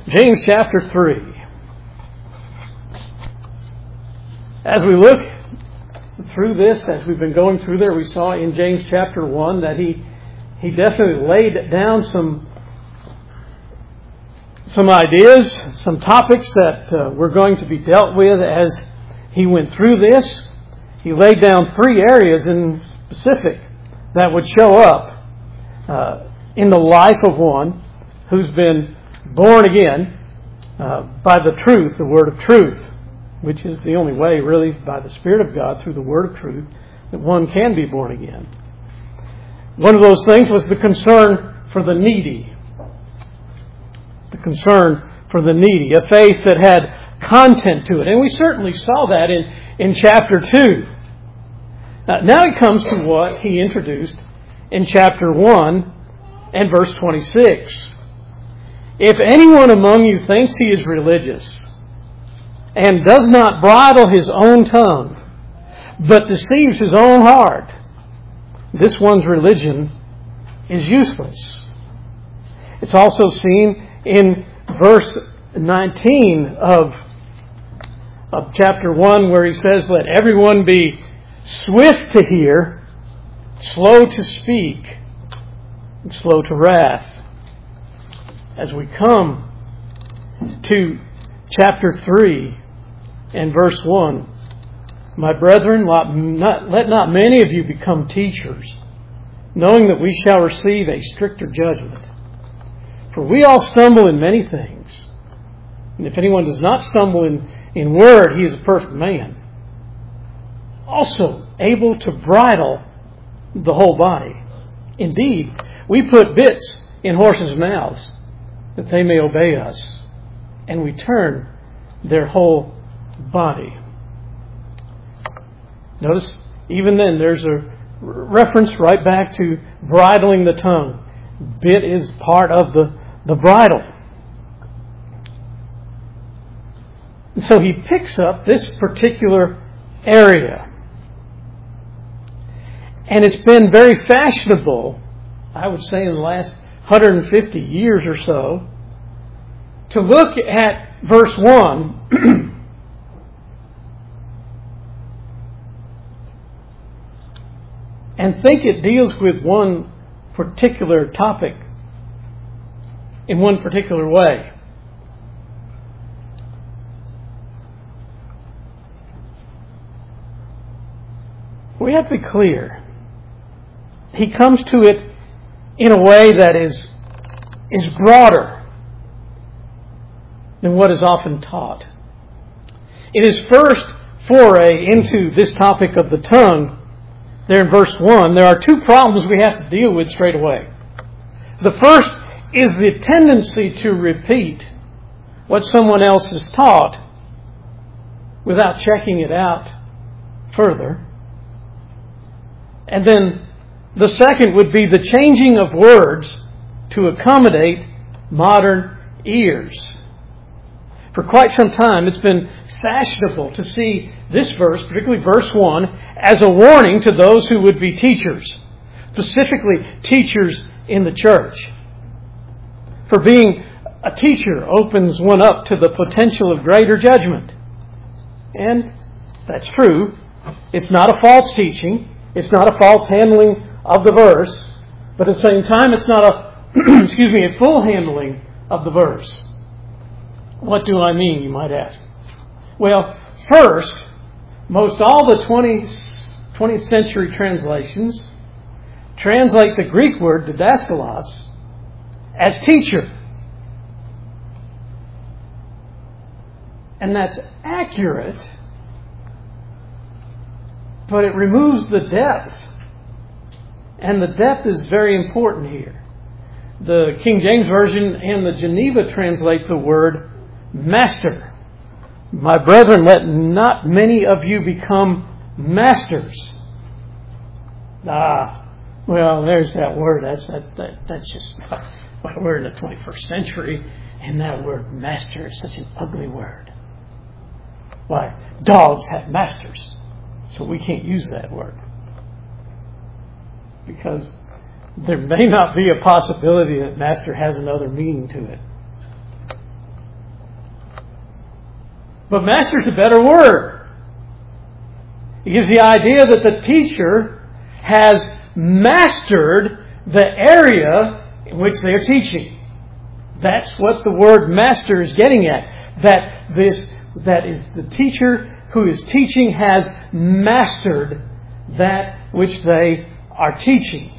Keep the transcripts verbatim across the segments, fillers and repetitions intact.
James chapter three. As we look through this, as we've been going through there, we saw in James chapter one that he he definitely laid down some some ideas, some topics that uh, were going to be dealt with as he went through this. He laid down three areas in specific that would show up uh, in the life of one who's been born again uh, by the truth, the word of truth, which is the only way, really, by the Spirit of God, through the word of truth, that one can be born again. One of those things was the concern for the needy. The concern for the needy. A faith that had content to it. And we certainly saw that in, in chapter two. Uh, now he comes to what he introduced in chapter one and verse twenty-six. If anyone among you thinks he is religious and does not bridle his own tongue, but deceives his own heart, this one's religion is useless. It's also seen in verse nineteen of, of chapter one, where he says, let everyone be swift to hear, slow to speak, and slow to wrath. As we come to chapter three and verse one, my brethren, let not, let not many of you become teachers, knowing that we shall receive a stricter judgment. For we all stumble in many things. And if anyone does not stumble in, in word, he is a perfect man, also able to bridle the whole body. Indeed, we put bits in horses' mouths, that they may obey us, and we turn their whole body. Notice, even then, there's a reference right back to bridling the tongue. Bit is part of the, the bridle. So he picks up this particular area. And it's been very fashionable, I would say in the last one hundred fifty years or so, to look at verse one and think it deals with one particular topic in one particular way. We have to be clear. He comes to it in a way that is, is broader than what is often taught. In his first foray into this topic of the tongue, there in verse one, there are two problems we have to deal with straight away. The first is the tendency to repeat what someone else has taught without checking it out further. And then the second would be the changing of words to accommodate modern ears. For quite some time, it's been fashionable to see this verse, particularly verse one, as a warning to those who would be teachers, specifically teachers in the church. For being a teacher opens one up to the potential of greater judgment. And that's true. It's not a false teaching. It's not a false handling of the verse. But at the same time, it's not a, excuse me, a full handling of the verse. What do I mean, you might ask? Well, first, most all the twentieth century translations translate the Greek word didaskalos as teacher. And that's accurate, but it removes the depth. And the depth is very important here. The King James Version and the Geneva translate the word master. My brethren, let not many of you become masters. Ah, well, there's that word. That's that, that that's just, well, we're in the twenty-first century, and that word master is such an ugly word. Why, dogs have masters, so we can't use that word. Because there may not be a possibility that master has another meaning to it. But master is a better word. It gives the idea that the teacher has mastered the area in which they are teaching. That's what the word master is getting at. That this, that is the teacher who is teaching has mastered that which they are teaching.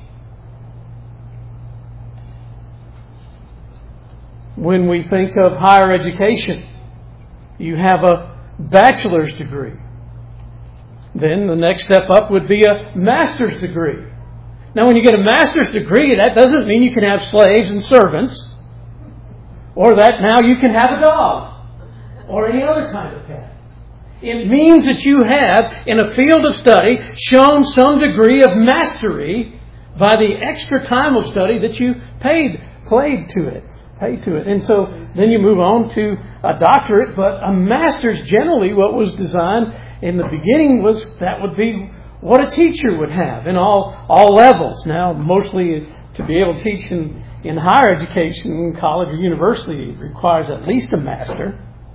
When we think of higher education, you have a bachelor's degree. Then the next step up would be a master's degree. Now, when you get a master's degree, that doesn't mean you can have slaves and servants, or that now you can have a dog, or any other kind of pet. It means that you have, in a field of study, shown some degree of mastery by the extra time of study that you paid, played to it. Paid to it. And so then you move on to a doctorate, but a master's generally what was designed in the beginning was that would be what a teacher would have in all, all levels. Now, mostly to be able to teach in, in higher education, college or university, requires at least a master.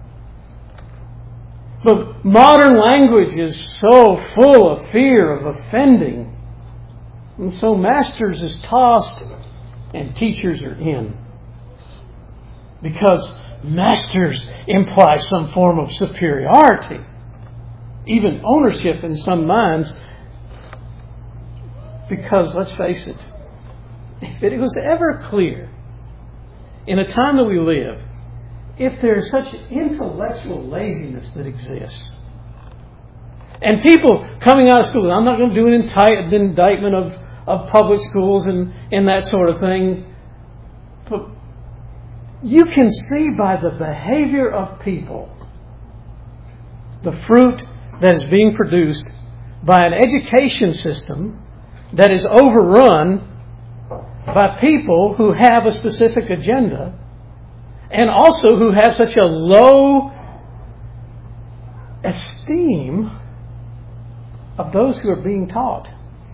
But modern language is so full of fear of offending. And so masters is tossed and teachers are in. Because masters imply some form of superiority. Even ownership in some minds. Because, let's face it, if it was ever clear in a time that we live, if there is such intellectual laziness that exists, and people coming out of school, I'm not going to do an indictment of, of public schools and, and that sort of thing, but you can see by the behavior of people the fruit that is being produced by an education system that is overrun by people who have a specific agenda and also who have such a low esteem of those who are being taught.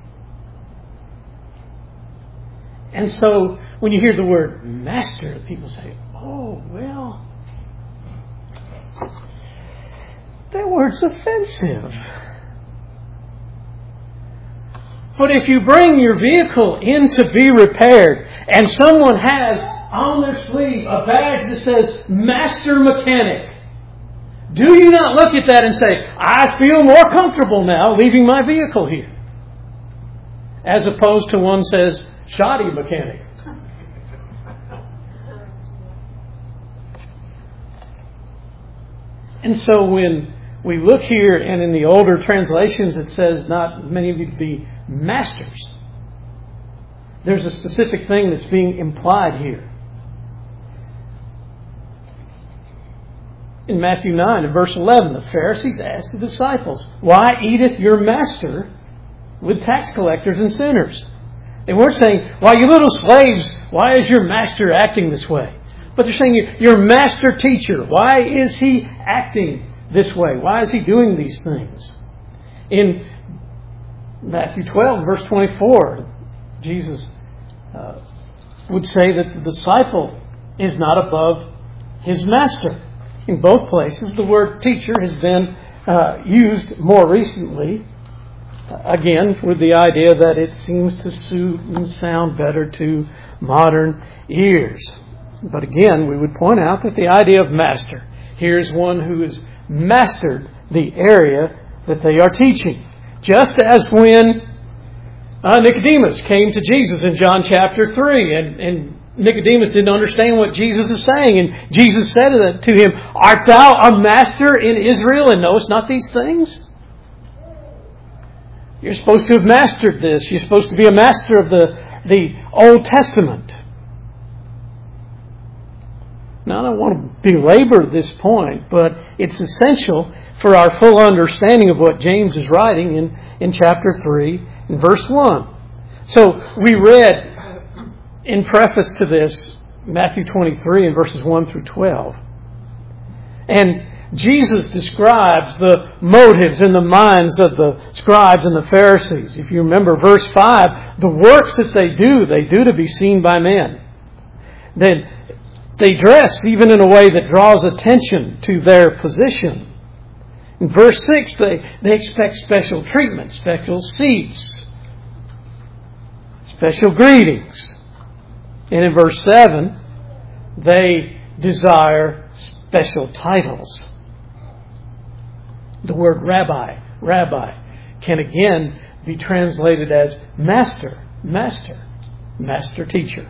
And so when you hear the word master, people say, oh, well, that word's offensive. But if you bring your vehicle in to be repaired and someone has on their sleeve a badge that says Master Mechanic, do you not look at that and say, I feel more comfortable now leaving my vehicle here? As opposed to one says Shoddy Mechanic. And so when we look here, and in the older translations it says not many of you to be masters, there's a specific thing that's being implied here. In Matthew nine and verse eleven, the Pharisees asked the disciples, why eateth your master with tax collectors and sinners? They weren't saying, why, you little slaves, why is your master acting this way? But they're saying, your master teacher, why is he acting this way? Why is he doing these things? In Matthew twelve, verse twenty-four, Jesus uh, would say that the disciple is not above his master. In both places, the word teacher has been uh, used more recently, uh, again, with the idea that it seems to suit and sound better to modern ears. But again, we would point out that the idea of master, here's one who has mastered the area that they are teaching. Just as when uh, Nicodemus came to Jesus in John chapter three, and, and Nicodemus didn't understand what Jesus is saying, and Jesus said to him, art thou a master in Israel and knowest not these things? You're supposed to have mastered this. You're supposed to be a master of the, the Old Testament. Now, I don't want to belabor this point, but it's essential for our full understanding of what James is writing in, in chapter three, in verse one. So, we read in preface to this, Matthew twenty-three and verses one through twelve. And Jesus describes the motives in the minds of the scribes and the Pharisees. If you remember verse five, the works that they do, they do to be seen by men. Then they dress even in a way that draws attention to their position. In verse six, they, they expect special treatment, special seats, special greetings. And in verse seven, they desire special titles. The word rabbi, rabbi, can again be translated as master, master, master teacher.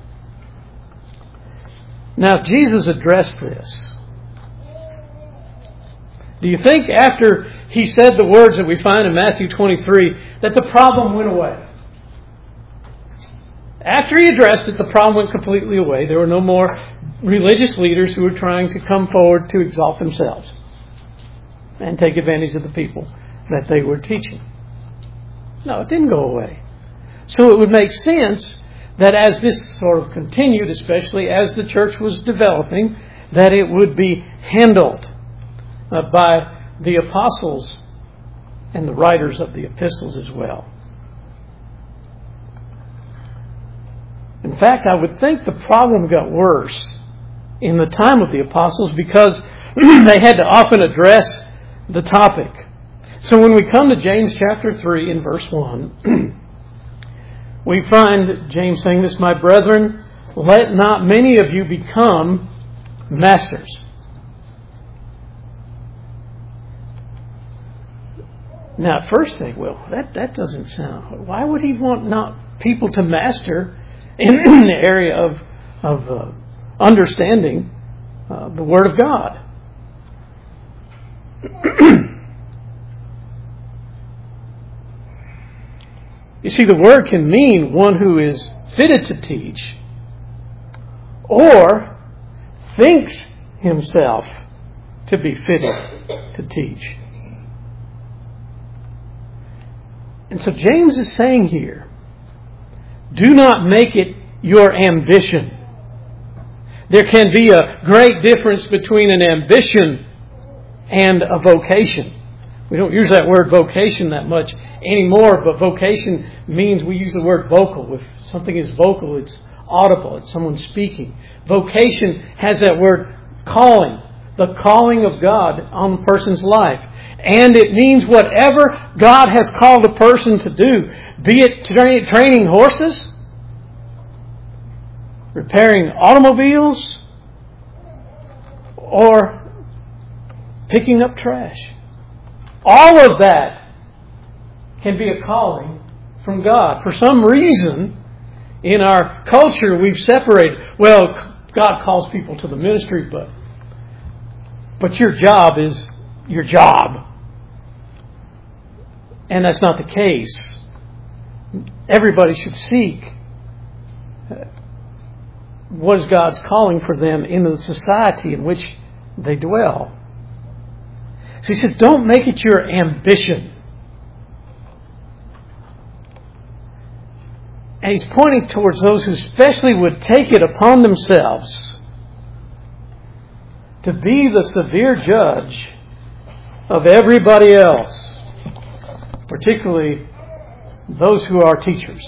Now, Jesus addressed this. Do you think after He said the words that we find in Matthew twenty-three that the problem went away? After He addressed it, the problem went completely away. There were no more religious leaders who were trying to come forward to exalt themselves and take advantage of the people that they were teaching. No, it didn't go away. So it would make sense that as this sort of continued, especially as the church was developing, that it would be handled uh, by the apostles and the writers of the epistles as well. In fact, I would think the problem got worse in the time of the apostles because they had to often address the topic. So when we come to James chapter three and verse one, we find James saying this, "My brethren, let not many of you become masters." Now at first think, well, that, that doesn't sound... Why would he want not people to master in the area of, of uh, understanding uh, the Word of God? You see, the word can mean one who is fitted to teach or thinks himself to be fitted to teach. And so James is saying here, do not make it your ambition. There can be a great difference between an ambition and a vocation. We don't use that word vocation that much anymore, but vocation means we use the word vocal. If something is vocal, it's audible, it's someone speaking. Vocation has that word calling, the calling of God on a person's life. And it means whatever God has called a person to do, be it tra- training horses, repairing automobiles, or picking up trash. All of that can be a calling from God. For some reason, in our culture, we've separated. Well, God calls people to the ministry, but but your job is your job. And that's not the case. Everybody should seek what is God's calling for them in the society in which they dwell. So he says, don't make it your ambition. And he's pointing towards those who especially would take it upon themselves to be the severe judge of everybody else, particularly those who are teachers.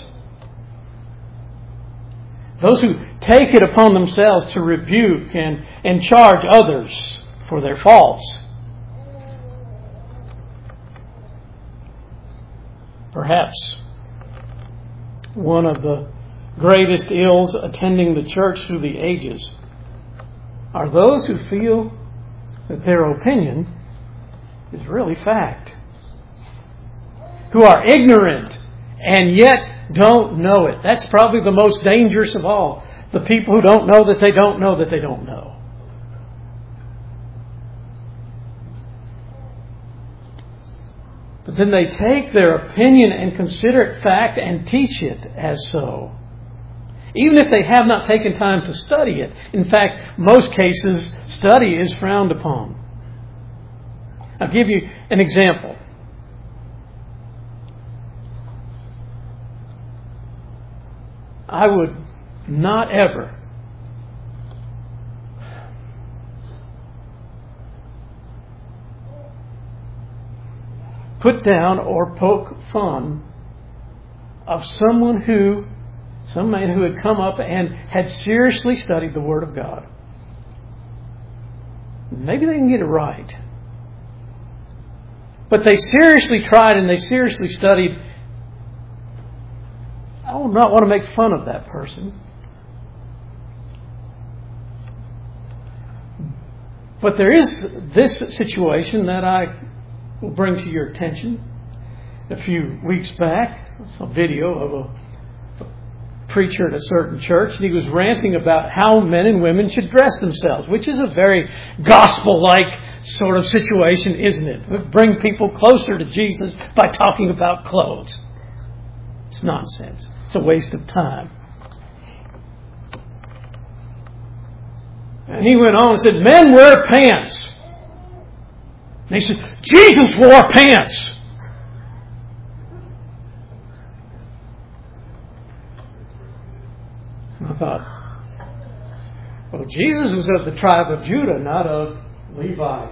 Those who take it upon themselves to rebuke and, and charge others for their faults. Perhaps one of the greatest ills attending the church through the ages are those who feel that their opinion is really fact, who are ignorant and yet don't know it. That's probably the most dangerous of all. The people who don't know that they don't know that they don't know. But then they take their opinion and consider it fact and teach it as so, even if they have not taken time to study it. In fact, most cases, study is frowned upon. I'll give you an example. I would not ever put down or poke fun of someone who, some man who had come up and had seriously studied the Word of God. Maybe they can get it right. but they seriously tried and they seriously studied. I would not want to make fun of that person. But there is this situation that I will bring to your attention. A few weeks back, a video of a preacher at a certain church, and he was ranting about how men and women should dress themselves, which is a very gospel-like sort of situation, isn't it? We bring people closer to Jesus by talking about clothes. It's nonsense. It's a waste of time. And he went on and said, men wear pants. And he said, Jesus wore pants. And I thought, well, Jesus was of the tribe of Judah, not of Levi.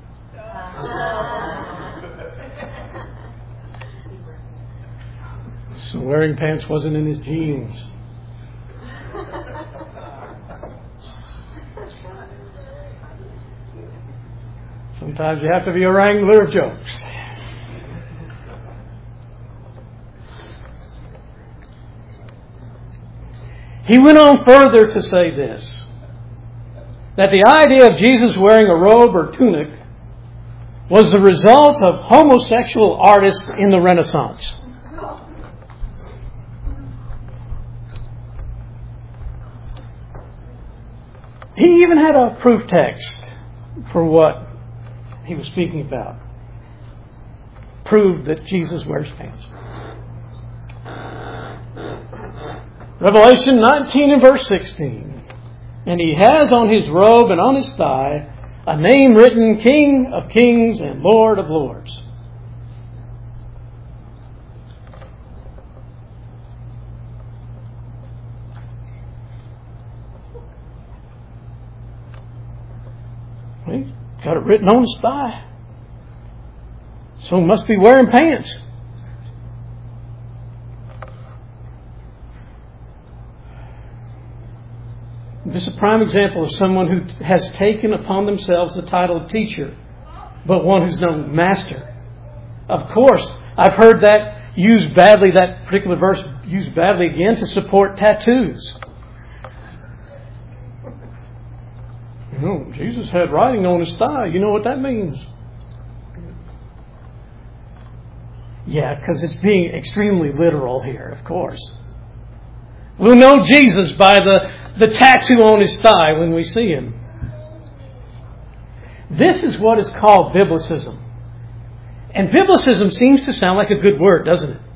So wearing pants wasn't in his genes. Sometimes you have to be a wrangler of jokes. He went on further to say this, that the idea of Jesus wearing a robe or tunic was the result of homosexual artists in the Renaissance. He even had a proof text for what he was speaking about. Proved that Jesus wears pants. Revelation nineteen and verse sixteen. And he has on his robe and on his thigh a name written, King of Kings and Lord of Lords. He's got it written on his thigh. So he must be wearing pants. This is a prime example of someone who has taken upon themselves the title of teacher, but one who's no master. Of course, I've heard that used badly, that particular verse used badly again to support tattoos. You know, Jesus had writing on his thigh. You know what that means? Yeah, because it's being extremely literal here, of course. We'll know Jesus by the, the tattoo on his thigh when we see him. This is what is called biblicism. And biblicism seems to sound like a good word, doesn't it?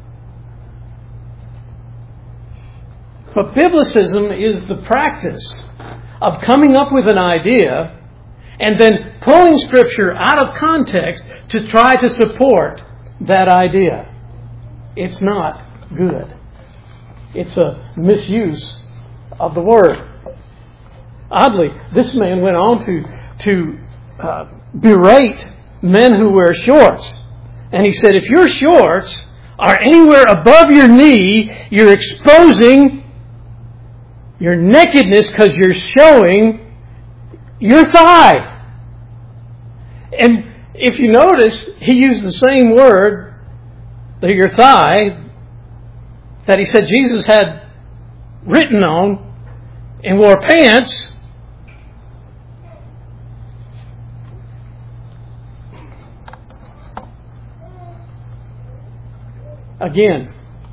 But biblicism is the practice of coming up with an idea and then pulling Scripture out of context to try to support that idea. It's not good. It's a misuse of the Word. Oddly, this man went on to, to uh, berate men who wear shorts. And he said, if your shorts are anywhere above your knee, you're exposing your nakedness because you're showing your thigh. And if you notice, he used the same word, the your thigh, that he said Jesus had written on and wore pants. Again,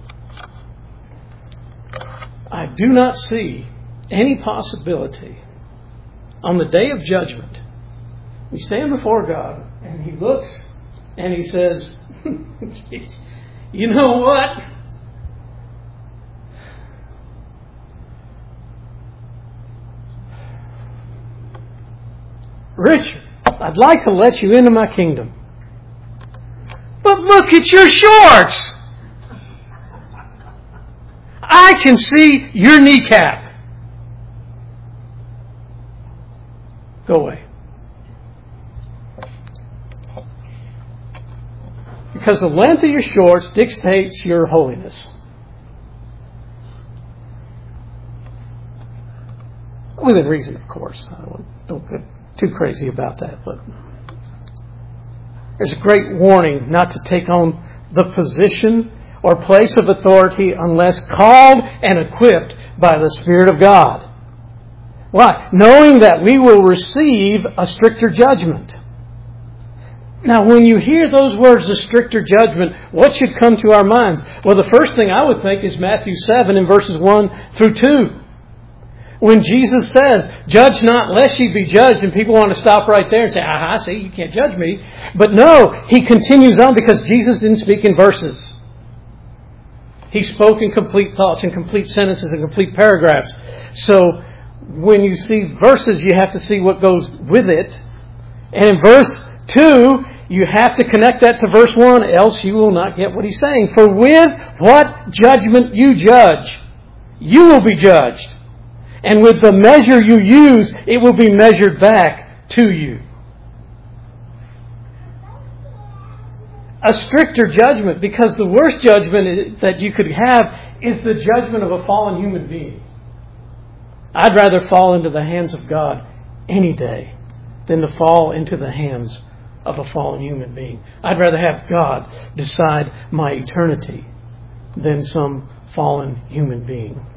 I do not see any possibility on the day of judgment. We stand before God and He looks and He says, you know what? Richard, I'd like to let you into my kingdom. But look at your shorts. I can see your kneecap. Go away. Because the length of your shorts dictates your holiness. Within reason, of course. I don't get too crazy about that, but there's a great warning not to take on the position or place of authority unless called and equipped by the Spirit of God. Why? Knowing that we will receive a stricter judgment. Now, when you hear those words, a stricter judgment, what should come to our minds? Well, the first thing I would think is Matthew seven in verses one through two. When Jesus says, judge not lest ye be judged, and people want to stop right there and say, aha, see, you can't judge me. But no, He continues on because Jesus didn't speak in verses. He spoke in complete thoughts, in complete sentences, and complete paragraphs. So, when you see verses, you have to see what goes with it. And in verse two, you have to connect that to verse one, else you will not get what He's saying. For with what judgment you judge, you will be judged. And with the measure you use, it will be measured back to you. A stricter judgment, because the worst judgment that you could have is the judgment of a fallen human being. I'd rather fall into the hands of God any day than to fall into the hands of a fallen human being. I'd rather have God decide my eternity than some fallen human being.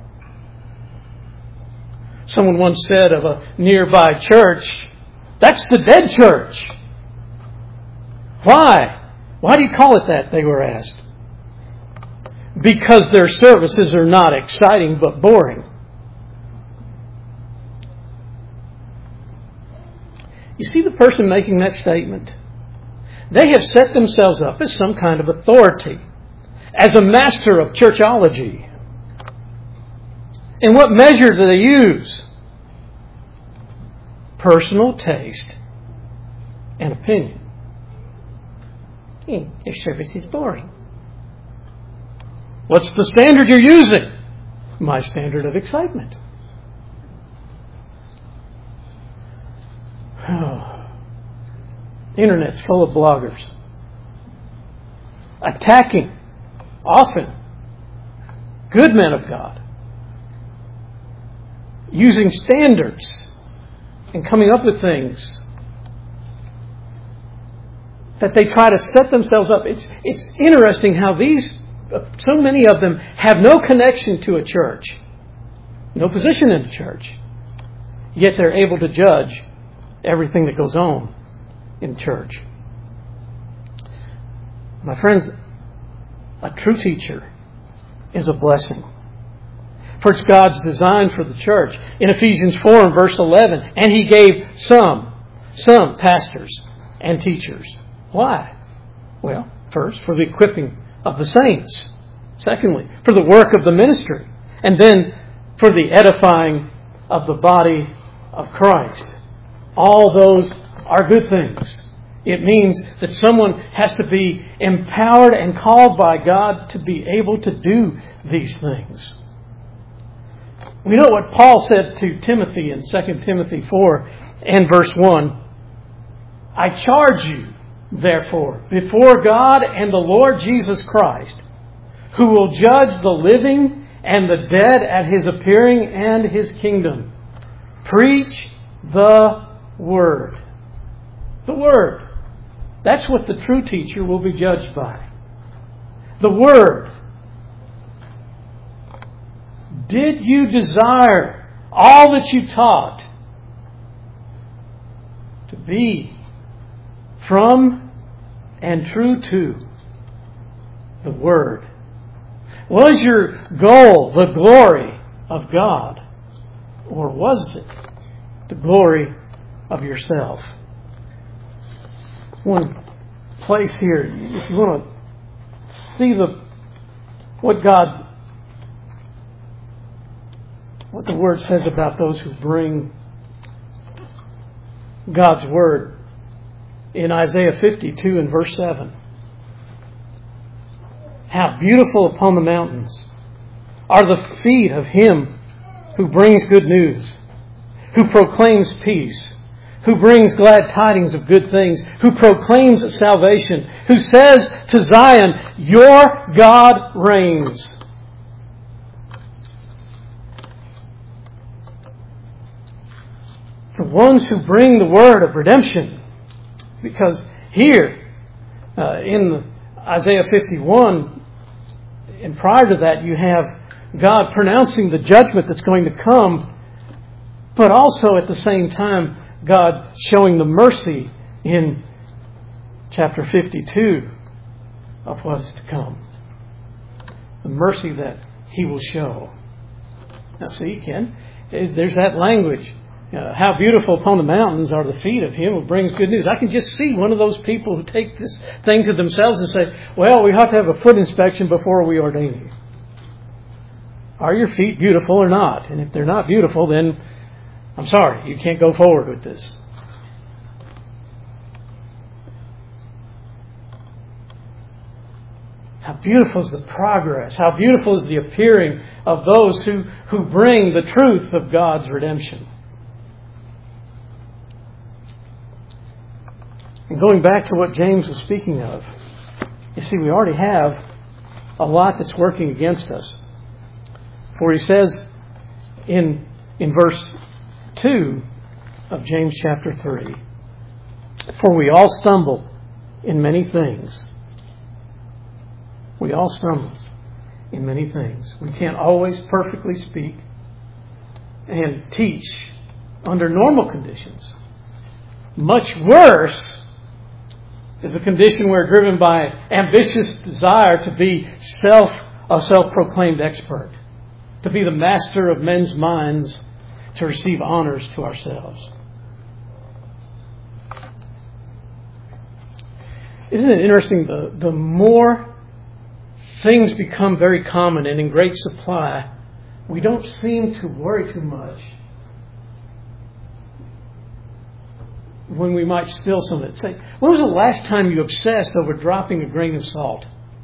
Someone once said of a nearby church, that's the dead church. Why? Why do you call it that? They were asked. Because their services are not exciting but boring. You see the person making that statement? They have set themselves up as some kind of authority, as a master of churchology. And what measure do they use? Personal taste and opinion. Hey, their service is boring. What's the standard you're using? My standard of excitement. Oh. The Internet's full of bloggers attacking, often, good men of God, using standards and coming up with things that they try to set themselves up. It's, it's interesting how these, so many of them have no connection to a church, no position in the church, yet they're able to judge everything that goes on in church. My friends, a true teacher is a blessing. For it's God's design for the church. In Ephesians four and verse eleven, and He gave some, some pastors and teachers. Why? Well, first, for the equipping of the saints. Secondly, for the work of the ministry. And then, for the edifying of the body of Christ. All those are good things. It means that someone has to be empowered and called by God to be able to do these things. We know what Paul said to Timothy in Second Timothy four and verse one. I charge you, therefore, before God and the Lord Jesus Christ, who will judge the living and the dead at His appearing and His kingdom. Preach the Word. The Word. That's what the true teacher will be judged by. The Word. Did you desire all that you taught to be from and true to the Word? Was your goal the glory of God? Or was it the glory of yourself? One place here, if you want to see the what God, what the Word says about those who bring God's Word, in Isaiah fifty-two and verse seven. How beautiful upon the mountains are the feet of Him who brings good news, who proclaims peace, who brings glad tidings of good things, who proclaims salvation, who says to Zion, your God reigns. The ones who bring the word of redemption. Because here, Uh, in Isaiah fifty-one, and prior to that, you have God pronouncing the judgment that's going to come, but also at the same time, God showing the mercy in chapter fifty-two of what is to come. The mercy that He will show. Now see, Ken, there's that language. Uh, how beautiful upon the mountains are the feet of Him who brings good news. I can just see one of those people who take this thing to themselves and say, well, we have to have a foot inspection before we ordain you. Are your feet beautiful or not? And if they're not beautiful, then I'm sorry, you can't go forward with this. How beautiful is the progress. How beautiful is the appearing of those who, who bring the truth of God's redemption. And going back to what James was speaking of, you see, we already have a lot that's working against us. For he says in, in verse two of James chapter three, for we all stumble in many things. We all stumble in many things. We can't always perfectly speak and teach under normal conditions. Much worse is a condition where driven by ambitious desire to be self a self-proclaimed expert, to be the master of men's minds, to receive honors to ourselves. Isn't it interesting, the, the more things become very common and in great supply, we don't seem to worry too much when we might spill some of it. Say, when was the last time you obsessed over dropping a grain of salt?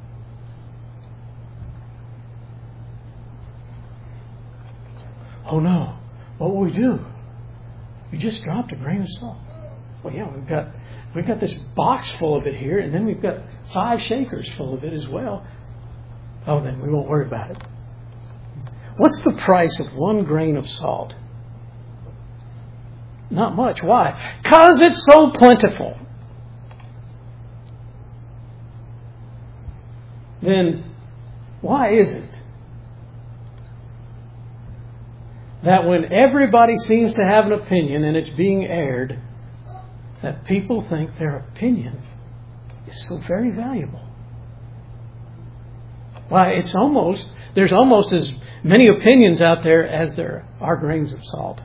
Oh no, what will we do? You just dropped a grain of salt. Well, yeah, we've got we've got this box full of it here, and then we've got five shakers full of it as well. Oh, then we won't worry about it. What's the price of one grain of salt? Not much. Why? Because it's so plentiful. Then why is it that when everybody seems to have an opinion and it's being aired, that people think their opinion is so very valuable? Why, it's almost, there's almost as many opinions out there as there are grains of salt.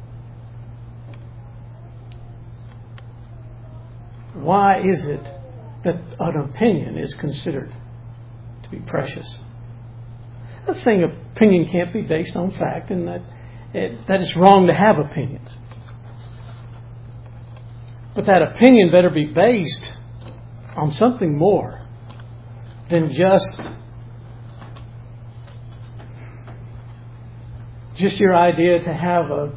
Why is it that an opinion is considered to be precious? I'm not saying opinion can't be based on fact and that it, that it's wrong to have opinions. But that opinion better be based on something more than just just your idea to have a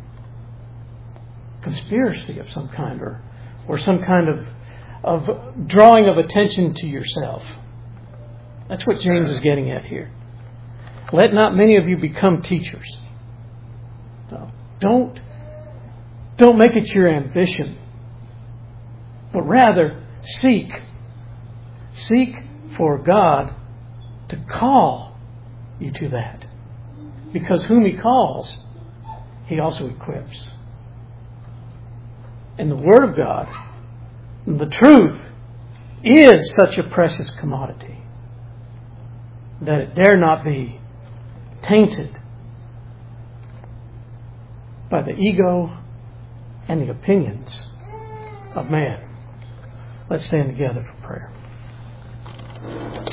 conspiracy of some kind or or some kind of of drawing of attention to yourself. That's what James is getting at here. Let not many of you become teachers. So don't don't make it your ambition, but rather seek seek for God to call you to that. Because whom He calls, He also equips. And the Word of God, the truth, is such a precious commodity that it dare not be tainted by the ego and the opinions of man. Let's stand together for prayer.